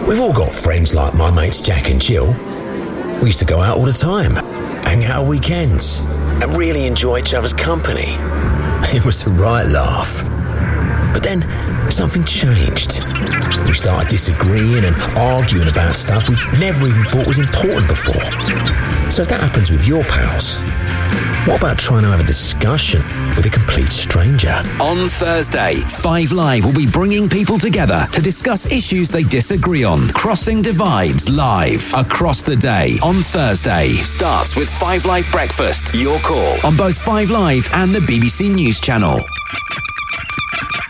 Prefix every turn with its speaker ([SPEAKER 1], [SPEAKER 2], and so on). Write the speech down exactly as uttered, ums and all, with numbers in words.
[SPEAKER 1] We've all got friends like my mates Jack and Jill. We used to go out all the time, hang out on weekends, and really enjoy each other's company. It was a right laugh. But then something changed. We started disagreeing and arguing about stuff we'd never even thought was important before. So if that happens with your pals, what about trying to have a discussion with a complete stranger?
[SPEAKER 2] On Thursday, Five Live will be bringing people together to discuss issues they disagree on. Crossing Divides live across the day on Thursday. Starts with Five Live Breakfast. Your call on both Five Live and the B B C News Channel.